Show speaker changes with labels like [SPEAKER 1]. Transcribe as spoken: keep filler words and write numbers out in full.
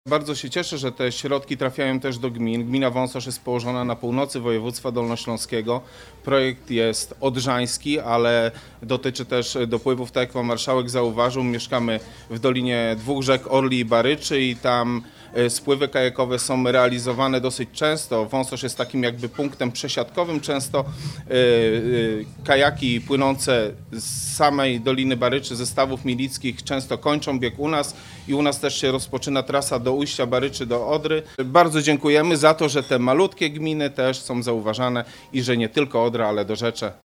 [SPEAKER 1] Bardzo się cieszę, że te środki trafiają też do gmin. Gmina Wąsosz jest położona na północy województwa dolnośląskiego. Projekt jest odrzański, ale dotyczy też dopływów, tak jak pan marszałek zauważył. Mieszkamy w dolinie dwóch rzek, Orli i Baryczy, i tam spływy kajakowe są realizowane dosyć często. Wąsosz jest takim jakby punktem przesiadkowym. Często kajaki płynące z samej Doliny Baryczy, ze stawów milickich, często kończą bieg u nas i u nas też się rozpoczyna trasa do ujścia Baryczy, do Odry. Bardzo dziękujemy za to, że te malutkie gminy też są zauważane i że nie tylko Odra, ale Dorzecze.